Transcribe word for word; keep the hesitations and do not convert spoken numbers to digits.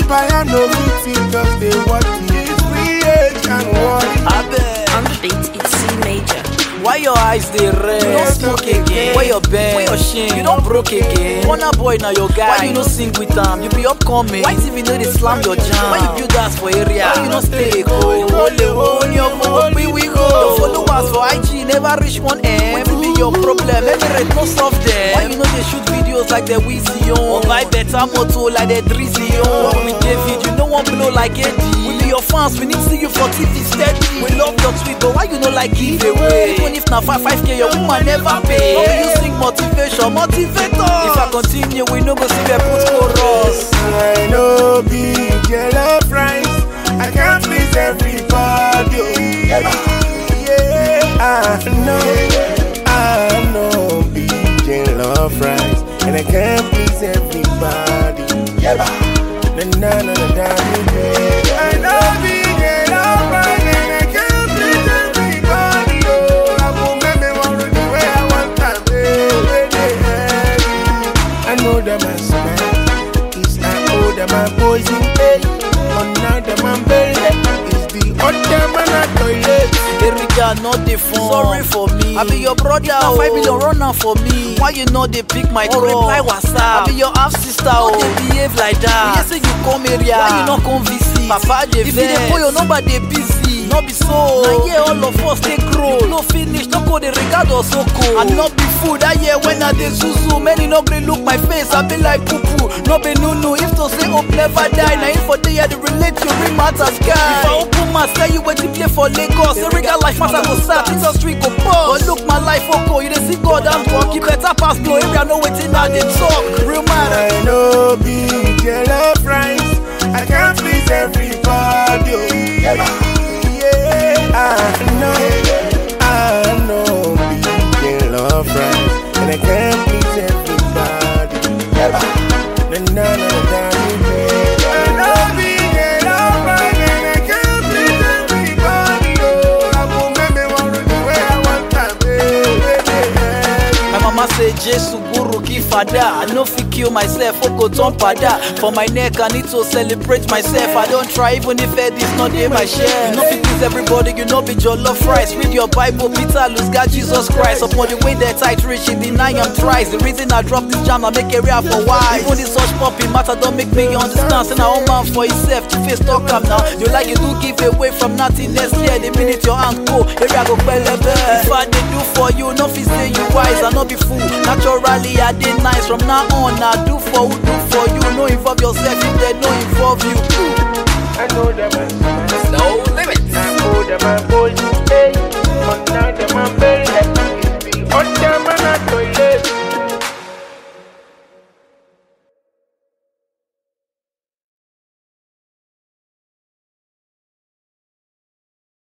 Empire no fit just they watch it. We can worry. On the beat, it's C major. Why your eyes they red? You don't smoke again. Why your bend? Why your shin? You don't broke again. Wanna boy now your guy. Why you no sing with them? You be upcoming. Why T V know they slam your jam? Why you build us for area? Why you no stay cool? Only one your phone, we we go. Your followers for I G never reach one M. What be your problem? Let me rate no soft them. Why you know they shoot videos like the Weezy on? Or buy better motor like the Drizzy on? With David, you know one blow like Eddie. We be your fans, we need to see you for T V steady. We love your tweet, but why you know like give away? If na five five k, your woman never pay. How you sing motivation, motivator? If I continue, we no go see the put chorus. I know be yellow fries. I can't please everybody. Yeah, I know, I know be yellow fries, and I can't please everybody. Yeah, na na na na na. I know be yellow fries, and I can't please everybody. I know that my smile is I owe that my poison bed. On now that my belly is the other man at toilet. Erika, not the phone. Sorry for me. I be your brother. Oh. Five billion runner for me. Why you know they pick my call? Reply WhatsApp. I be your half sister. Oh, they behave like that. You say you come area. Why you not come visit? Papa, they if you dey call your number, they busy. Not be so. Now yeah, all of us they grow. If no finish, no go the regard or so cool. And not be food. That year when I dey zuzu, many no green look my face. I be like poo poo. No be no no. If to say hope never die. Now if for the year they relate you real matters guy. If I open my tell you where to play for Lagos. The regal life matter go start. Industry go pause. But look my life okay. You dey see God and talk. You better pass no area. No waiting now they talk. Real man. I know be yellow fries. I can't please everybody. Yeah, I know, I know be yellow fries, and I can't please everybody. Yeah, na na na na. I know be yellow fries, and I can't please everybody. Oh, I won't make me want to do what I want to. My mama say Jesus Guru Kifada. I no fit kill myself, Oko turn pada. For my neck I need to celebrate myself. I don't try even if it is not in my share. You know fit please everybody, you know be your love rights. Read your Bible, Peter, lose God, Jesus Christ. Upon the way that tight reach, it deny am thrice. The reason I drop this jam, I make area for why. Even this such puppy matter don't make me understand. Say now man for yourself, to face talk up now. You like you do give away from nothing next year. The minute your hand go, area go belebe. If I they do for you, no fit say you wise, I no be fool. Naturally I did nice. From now on I do for who do for you. No involve yourself if they don't involve you. I know that man.